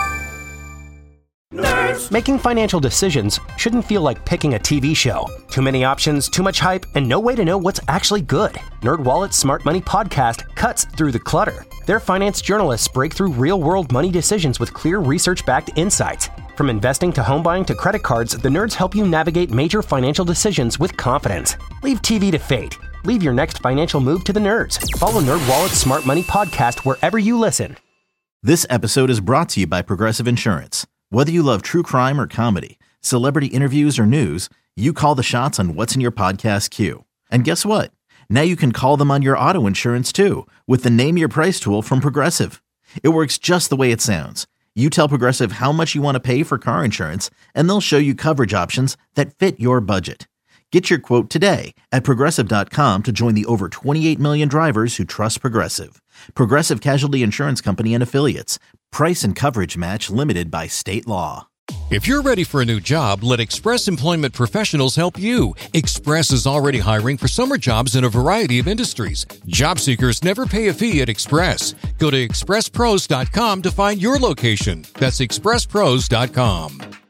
Nerds. Making financial decisions shouldn't feel like picking a T V show. Too many options, too much hype, and no way to know what's actually good. NerdWallet's Smart Money Podcast cuts through the clutter. Their finance journalists break through real-world money decisions with clear research-backed insights. From investing to home buying to credit cards, the nerds help you navigate major financial decisions with confidence. Leave T V to fate. Leave your next financial move to the nerds. Follow NerdWallet's Smart Money Podcast wherever you listen. This episode is brought to you by Progressive Insurance. Whether you love true crime or comedy, celebrity interviews or news, you call the shots on what's in your podcast queue. And guess what? Now you can call them on your auto insurance too with the Name Your Price tool from Progressive. It works just the way it sounds. You tell Progressive how much you want to pay for car insurance, and they'll show you coverage options that fit your budget. Get your quote today at Progressive dot com to join the over twenty-eight million drivers who trust Progressive. Progressive Casualty Insurance Company and Affiliates. Price and coverage match limited by state law. If you're ready for a new job, let Express Employment Professionals help you. Express is already hiring for summer jobs in a variety of industries. Job seekers never pay a fee at Express. Go to express pros dot com to find your location. That's express pros dot com.